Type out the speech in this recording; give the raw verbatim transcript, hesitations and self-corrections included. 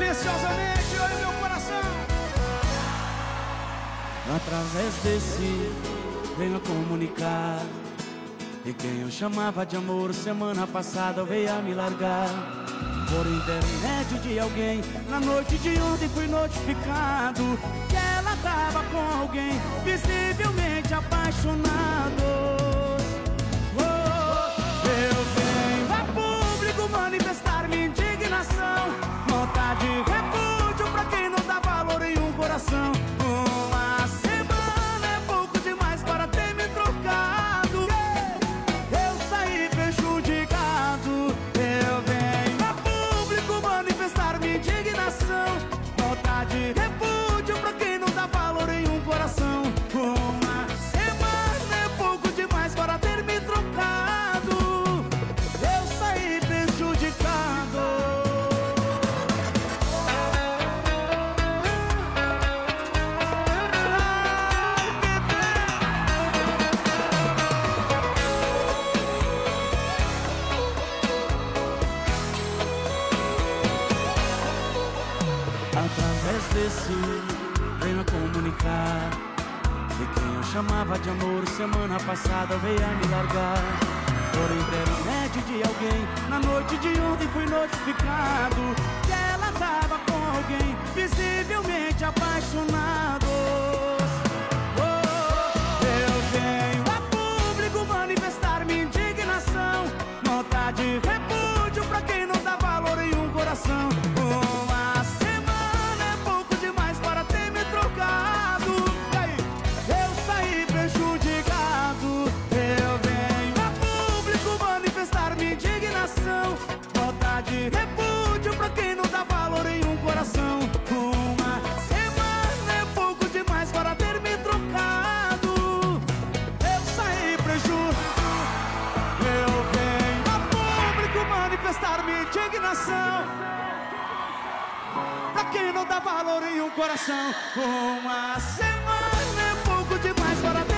Atenciosamente, olha meu coração. Através desse venho comunicar e quem eu chamava de amor semana passada veio a me largar. Por intermédio de alguém, na noite de ontem fui notificado que ela tava com alguém, visivelmente apaixonados. Oh, eu venho a público manifestar minha indignação, nota de repúdio pra quem não dá valor em um coração. Uma semana é pouco demais para ter me trocado. Eu saí prejudicado. Eu venho a público manifestar minha indignação, nota de repúdio pra quem não dá valor em um coração. Uma semana é pouco demais para ter me trocado. Eu saí prejudicado. Através desse venho a comunicar e quem eu chamava de amor semana passada veio a me largar. Por intermédio de alguém, na noite de ontem fui notificado que ela tava com alguém, visivelmente apaixonados. Oh, eu venho a público manifestar minha indignação, nota de repúdio pra quem não dá valor em um coração. Uma semana é pouco demais para ter me trocado. E aí? Eu saí prejudicado. Eu venho a público manifestar minha indignação, nota de repúdio pra quem não dá valor em um coração. Uma semana é pouco demais para ter me trocado. Eu saí prejudicado. Eu venho a público manifestar minha indignação pra quem não dá valor em um coração. Uma semana é pouco demais para